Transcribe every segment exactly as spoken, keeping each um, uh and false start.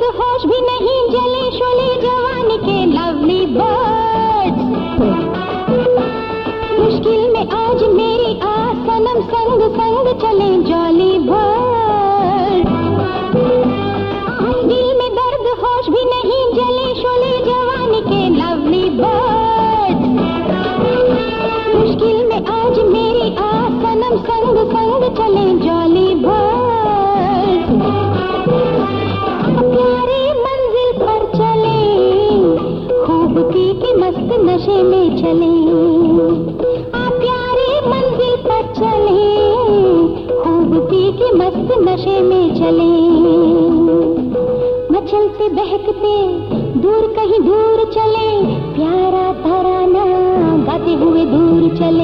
होश भी नहीं, जले शोले जवानी के लवली बर्ड्स। मुश्किल में आज मेरी आ सनम, संग संग चले जॉली बर्ड्स। दिल में दर्द होश भी नहीं, जले शोले जवानी के लवली बर्ड्स। मुश्किल में आज मेरी आ सनम, संग संग चले जॉली बर्ड्स। प्यारी मंजिल पर चले, खूब पी के मस्त नशे में चले। आ प्यारी मंजिल पर चले, खूब पी के मस्त नशे में चले। मचलते बहकते दूर कहीं दूर चले, प्यारा तराना गाते हुए दूर चले।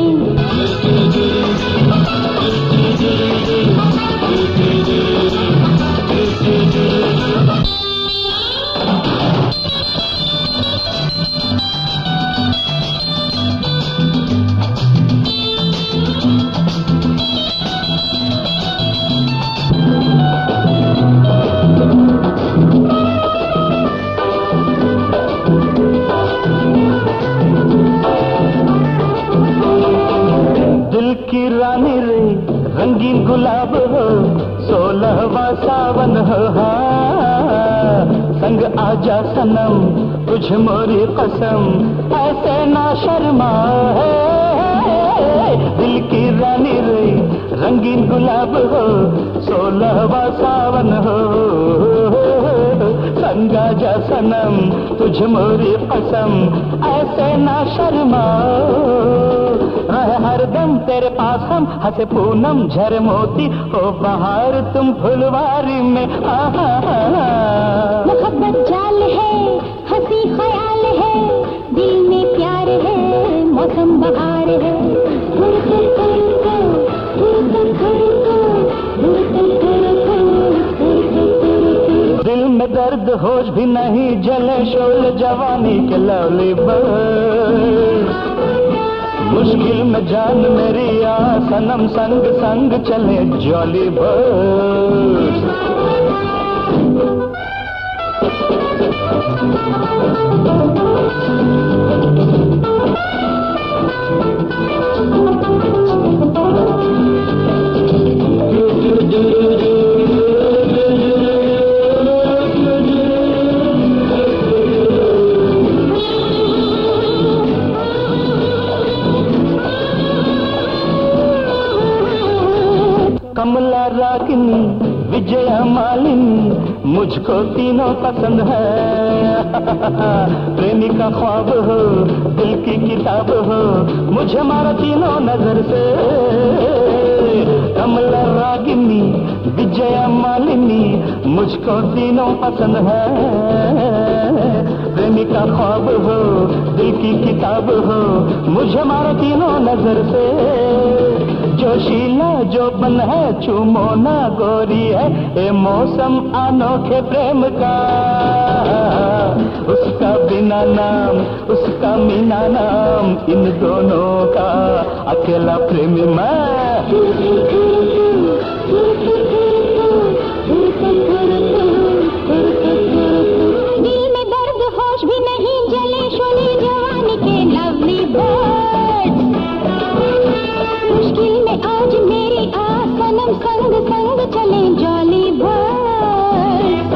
रंगीन गुलाब हो, सोलहवा सावन हो, संग आजा सनम, तुझ मोरी कसम, ऐसे ना शर्मा है। दिल की रानी रे रंगीन गुलाब हो, सोलहवा सावन हो, संग आजा सनम, तुझ मोरी कसम, ऐसे ना शर्मा। रहे हरदम तेरे पास हम, हंसे पूनम झर मोती हो बहार तुम फुलवारी में। मोहब्बत जाल है, हंसी ख्याल है, दिल में प्यार है, मौसम बहार है। दिल में दर्द होश भी नहीं, जले शोल जवानी के लवली बर्ड्स। मुश्किल में जान मेरी आ सनम, संग संग चले जॉली बर्ड्स। कमला रागिनी विजया मालिनी, मुझको तीनों पसंद है। प्रेमी का ख्वाब हो, दिल की किताब हो, मुझे मारा तीनों नजर से। कमला रागिनी विजया मालिनी, मुझको तीनों पसंद है। प्रेमी का ख्वाब हो, दिल की किताब हो, मुझे मारा तीनों नजर से। जोशीला जो बन है, चूमो ना गोरी है, ए मौसम अनोखे प्रेम का। उसका बिना नाम, उसका मीना नाम, इन दोनों का अकेला प्रेमी मैं। दिल में दर्द होश भी नहीं, जले शोले जवानी के लवली बर्ड्स। मुश्किल में आज मेरी आ सनम, संग संग चले जॉली बर्ड्स।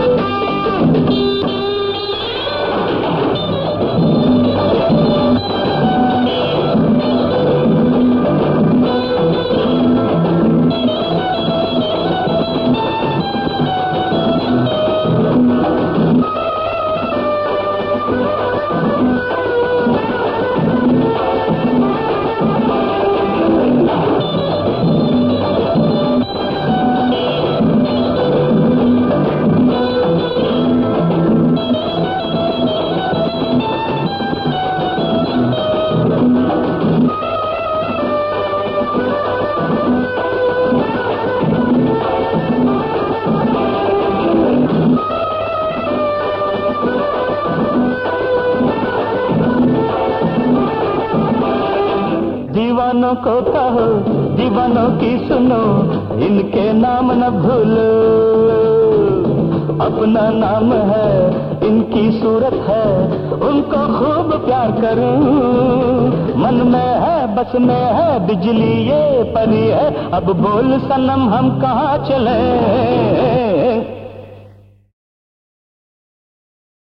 दीवानों को कहो, दीवानों की सुनो, इनके नाम न भूलो। अपना नाम है, इनकी सूरत है, उनको खूब प्यार करूं। मन में है, बस में है, बिजली ये परी है, अब बोल सनम हम कहाँ चले।